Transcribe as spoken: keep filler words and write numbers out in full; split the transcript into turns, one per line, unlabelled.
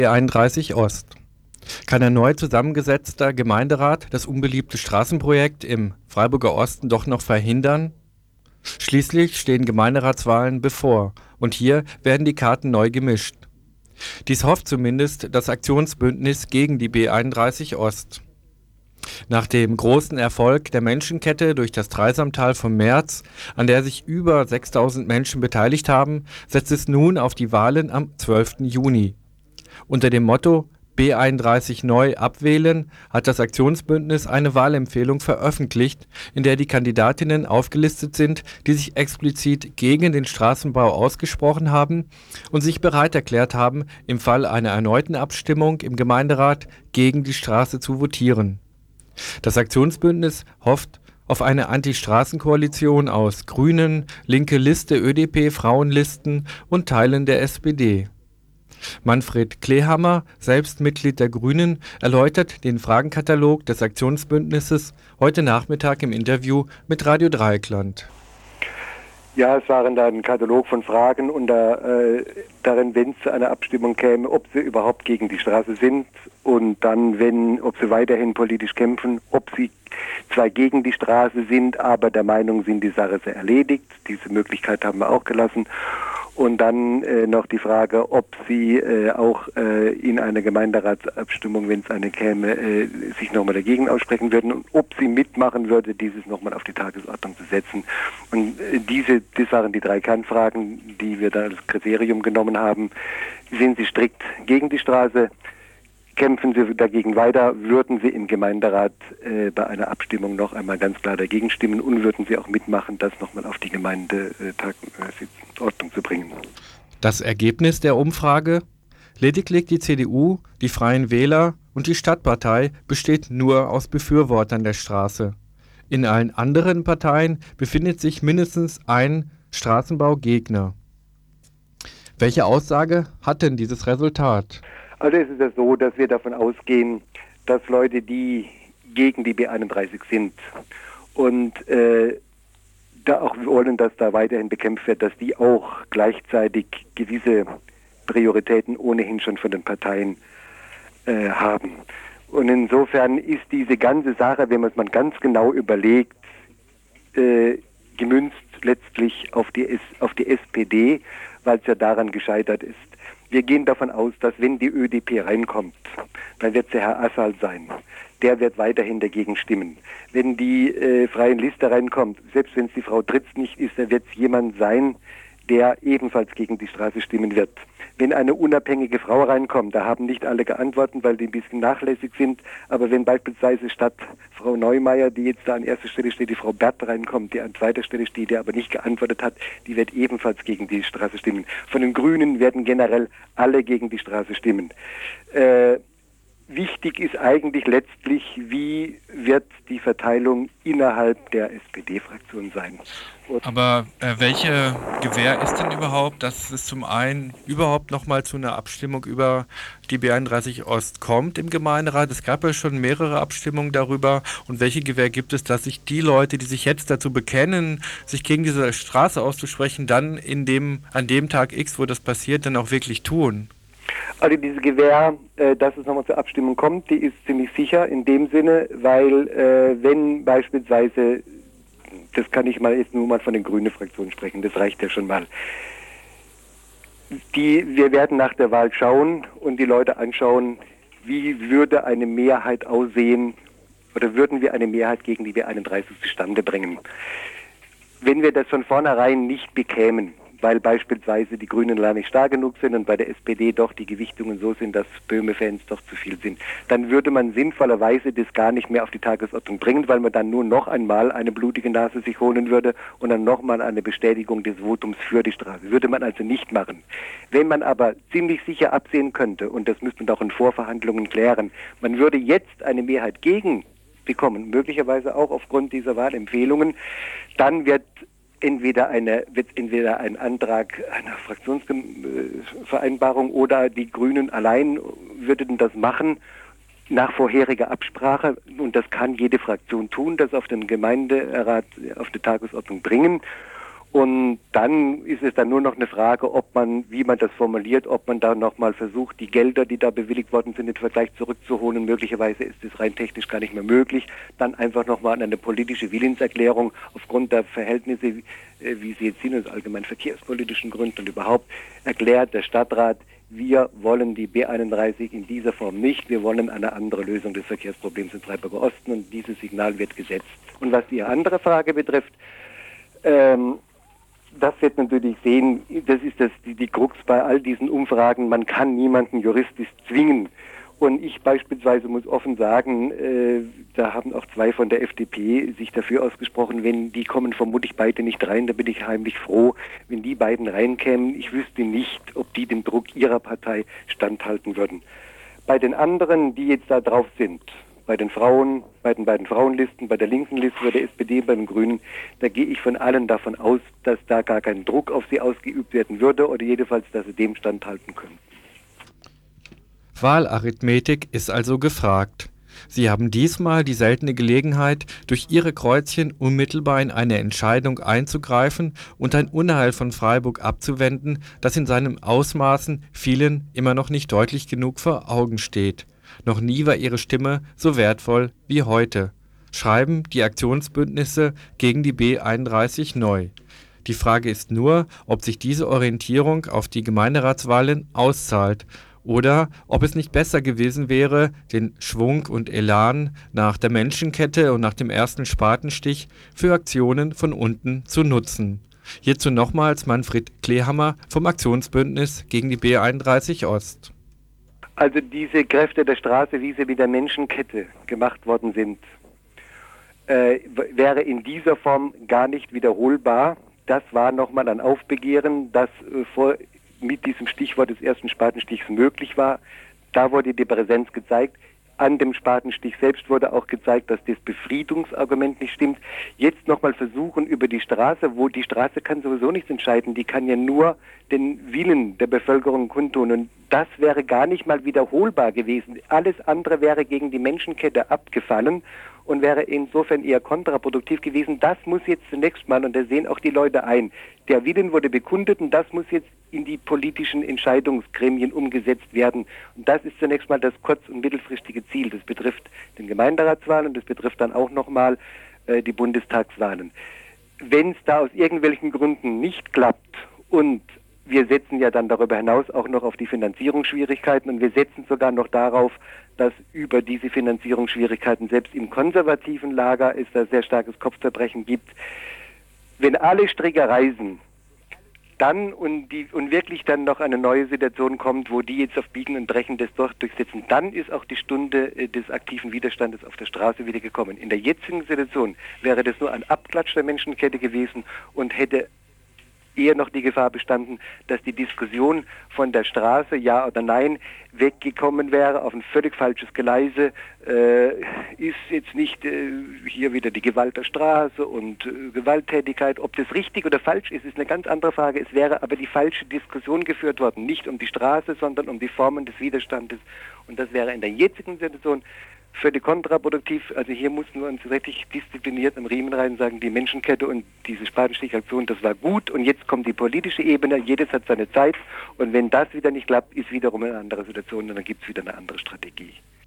B einunddreißig Ost. Kann ein neu zusammengesetzter Gemeinderat das unbeliebte Straßenprojekt im Freiburger Osten doch noch verhindern? Schließlich stehen Gemeinderatswahlen bevor und hier werden die Karten neu gemischt. Dies hofft zumindest das Aktionsbündnis gegen die B einunddreißig Ost. Nach dem großen Erfolg der Menschenkette durch das Dreisamtal vom März, an der sich über sechstausend Menschen beteiligt haben, setzt es nun auf die Wahlen am zwölften Juni. Unter dem Motto B einunddreißig neu abwählen hat das Aktionsbündnis eine Wahlempfehlung veröffentlicht, in der die Kandidatinnen aufgelistet sind, die sich explizit gegen den Straßenbau ausgesprochen haben und sich bereit erklärt haben, im Fall einer erneuten Abstimmung im Gemeinderat gegen die Straße zu votieren. Das Aktionsbündnis hofft auf eine Anti-Straßen-Koalition aus Grünen, Linke Liste, Ö D P, Frauenlisten und Teilen der S P D. Manfred Klehammer, selbst Mitglied der Grünen, erläutert den Fragenkatalog des Aktionsbündnisses heute Nachmittag im Interview mit Radio Dreieckland.
Ja, es waren da ein Katalog von Fragen und da, äh, darin, wenn es zu einer Abstimmung käme, ob sie überhaupt gegen die Straße sind und dann, wenn, ob sie weiterhin politisch kämpfen, ob sie zwar gegen die Straße sind, aber der Meinung sind, die Sache sei erledigt. Diese Möglichkeit haben wir auch gelassen. Und dann äh, noch die Frage, ob sie äh, auch äh, in einer Gemeinderatsabstimmung, wenn es eine käme, äh, sich nochmal dagegen aussprechen würden und ob sie mitmachen würde, dieses nochmal auf die Tagesordnung zu setzen. Und äh, diese, das waren die drei Kernfragen, die wir da als Kriterium genommen haben. Sind sie strikt gegen die Straße? Kämpfen sie dagegen weiter, würden sie im Gemeinderat äh, bei einer Abstimmung noch einmal ganz klar dagegen stimmen und würden sie auch mitmachen, das nochmal auf die Gemeindeordnung äh, zu bringen.
Das Ergebnis der Umfrage? Lediglich die C D U, die Freien Wähler und die Stadtpartei besteht nur aus Befürwortern der Straße. In allen anderen Parteien befindet sich mindestens ein Straßenbaugegner. Welche Aussage hat denn dieses Resultat?
Also es ist ja so, dass wir davon ausgehen, dass Leute, die gegen die B einunddreißig sind und äh, da auch wollen, dass da weiterhin bekämpft wird, dass die auch gleichzeitig gewisse Prioritäten ohnehin schon von den Parteien äh, haben. Und insofern ist diese ganze Sache, wenn man es mal ganz genau überlegt, äh, gemünzt letztlich auf die, S- auf die S P D, weil es ja daran gescheitert ist. Wir gehen davon aus, dass wenn die Ö D P reinkommt, dann wird es der Herr Assal sein. Der wird weiterhin dagegen stimmen. Wenn die äh, Freien Liste reinkommt, selbst wenn es die Frau Dritz nicht ist, dann wird es jemand sein, der ebenfalls gegen die Straße stimmen wird. Wenn eine unabhängige Frau reinkommt, da haben nicht alle geantwortet, weil die ein bisschen nachlässig sind, aber wenn beispielsweise statt Frau Neumeier, die jetzt da an erster Stelle steht, die Frau Bert reinkommt, die an zweiter Stelle steht, die aber nicht geantwortet hat, die wird ebenfalls gegen die Straße stimmen. Von den Grünen werden generell alle gegen die Straße stimmen. Äh, Wichtig ist eigentlich letztlich, wie wird die Verteilung innerhalb der S P D-Fraktion sein.
Und Aber äh, welche Gewähr ist denn überhaupt, dass es zum einen überhaupt nochmal zu einer Abstimmung über die B einunddreißig Ost kommt im Gemeinderat? Es gab ja schon mehrere Abstimmungen darüber. Und welche Gewähr gibt es, dass sich die Leute, die sich jetzt dazu bekennen, sich gegen diese Straße auszusprechen, dann in dem, an dem Tag X, wo das passiert, dann auch wirklich tun?
Also diese Gewähr, äh, dass es nochmal zur Abstimmung kommt, die ist ziemlich sicher in dem Sinne, weil äh, wenn beispielsweise, das kann ich mal jetzt nur mal von den grünen Fraktionen sprechen, das reicht ja schon mal. Die, wir werden nach der Wahl schauen und die Leute anschauen, wie würde eine Mehrheit aussehen oder würden wir eine Mehrheit gegen die B einunddreißig zustande bringen. Wenn wir das von vornherein nicht bekämen, weil beispielsweise die Grünen leider nicht stark genug sind und bei der S P D doch die Gewichtungen so sind, dass Böhme-Fans doch zu viel sind, dann würde man sinnvollerweise das gar nicht mehr auf die Tagesordnung bringen, weil man dann nur noch einmal eine blutige Nase sich holen würde und dann nochmal eine Bestätigung des Votums für die Straße. Würde man also nicht machen. Wenn man aber ziemlich sicher absehen könnte, und das müsste man auch in Vorverhandlungen klären, man würde jetzt eine Mehrheit gegen bekommen, möglicherweise auch aufgrund dieser Wahlempfehlungen, dann wird entweder eine wird entweder ein Antrag einer Fraktionsvereinbarung oder die Grünen allein würden das machen nach vorheriger Absprache, und das kann jede Fraktion tun, das auf den Gemeinderat auf die Tagesordnung bringen, Und dann ist es dann nur noch eine Frage, ob man, wie man das formuliert, ob man da nochmal versucht, die Gelder, die da bewilligt worden sind, im Vergleich zurückzuholen. Möglicherweise ist es rein technisch gar nicht mehr möglich. Dann einfach nochmal eine politische Willenserklärung aufgrund der Verhältnisse, wie sie jetzt sind, aus allgemein verkehrspolitischen Gründen und überhaupt, erklärt der Stadtrat, wir wollen die B einunddreißig in dieser Form nicht. Wir wollen eine andere Lösung des Verkehrsproblems im Freiburger Osten und dieses Signal wird gesetzt. Und was die andere Frage betrifft, ähm, das wird natürlich sehen, das ist das, die, die Krux bei all diesen Umfragen, man kann niemanden juristisch zwingen. Und ich beispielsweise muss offen sagen, äh, da haben auch zwei von der F D P sich dafür ausgesprochen, wenn die kommen vermutlich beide nicht rein, da bin ich heimlich froh, wenn die beiden reinkämen. Ich wüsste nicht, ob die dem Druck ihrer Partei standhalten würden. Bei den anderen, die jetzt da drauf sind, bei den Frauen, bei den beiden Frauenlisten, bei der linken Liste, bei der S P D, bei den Grünen, da gehe ich von allen davon aus, dass da gar kein Druck auf sie ausgeübt werden würde oder jedenfalls, dass sie dem standhalten können.
Wahlarithmetik ist also gefragt. Sie haben diesmal die seltene Gelegenheit, durch Ihre Kreuzchen unmittelbar in eine Entscheidung einzugreifen und ein Unheil von Freiburg abzuwenden, das in seinen Ausmaßen vielen immer noch nicht deutlich genug vor Augen steht. Noch nie war Ihre Stimme so wertvoll wie heute. Schreiben die Aktionsbündnisse gegen die B einunddreißig neu. Die Frage ist nur, ob sich diese Orientierung auf die Gemeinderatswahlen auszahlt oder ob es nicht besser gewesen wäre, den Schwung und Elan nach der Menschenkette und nach dem ersten Spatenstich für Aktionen von unten zu nutzen. Hierzu nochmals Manfred Klehammer vom Aktionsbündnis gegen die B einunddreißig Ost.
Also diese Kräfte der Straße, wie sie mit der Menschenkette gemacht worden sind, äh, wäre in dieser Form gar nicht wiederholbar. Das war nochmal ein Aufbegehren, das äh, vor, mit diesem Stichwort des ersten Spatenstichs möglich war. Da wurde die Präsenz gezeigt. An dem Spatenstich selbst wurde auch gezeigt, dass das Befriedungsargument nicht stimmt. Jetzt nochmal versuchen über die Straße, wo die Straße kann sowieso nichts entscheiden, die kann ja nur den Willen der Bevölkerung kundtun. Und das wäre gar nicht mal wiederholbar gewesen. Alles andere wäre gegen die Menschenkette abgefallen und wäre insofern eher kontraproduktiv gewesen. Das muss jetzt zunächst mal, und da sehen auch die Leute ein, der Willen wurde bekundet und das muss jetzt in die politischen Entscheidungsgremien umgesetzt werden. Und das ist zunächst mal das kurz- und mittelfristige Ziel. Das betrifft den Gemeinderatswahlen und das betrifft dann auch nochmal äh, die Bundestagswahlen. Wenn es da aus irgendwelchen Gründen nicht klappt und wir setzen ja dann darüber hinaus auch noch auf die Finanzierungsschwierigkeiten und wir setzen sogar noch darauf, dass über diese Finanzierungsschwierigkeiten selbst im konservativen Lager es da sehr starkes Kopfzerbrechen gibt. Wenn alle Stricke reißen, dann und, die, und wirklich dann noch eine neue Situation kommt, wo die jetzt auf Biegen und Brechen das doch durchsetzen, dann ist auch die Stunde äh, des aktiven Widerstandes auf der Straße wieder gekommen. In der jetzigen Situation wäre das nur ein Abklatsch der Menschenkette gewesen und hätte eher noch die Gefahr bestanden, dass die Diskussion von der Straße, ja oder nein, weggekommen wäre auf ein völlig falsches Geleise. Äh, ist jetzt nicht äh, hier wieder die Gewalt der Straße und äh, Gewalttätigkeit. Ob das richtig oder falsch ist, ist eine ganz andere Frage. Es wäre aber die falsche Diskussion geführt worden. Nicht um die Straße, sondern um die Formen des Widerstandes. Und das wäre in der jetzigen Situation völlig kontraproduktiv. Also hier mussten wir uns richtig diszipliniert am Riemen rein sagen, die Menschenkette und diese Spatenstichaktion, das war gut und jetzt kommt die politische Ebene, jedes hat seine Zeit und wenn das wieder nicht klappt, ist wiederum eine andere Situation und dann gibt es wieder eine andere Strategie.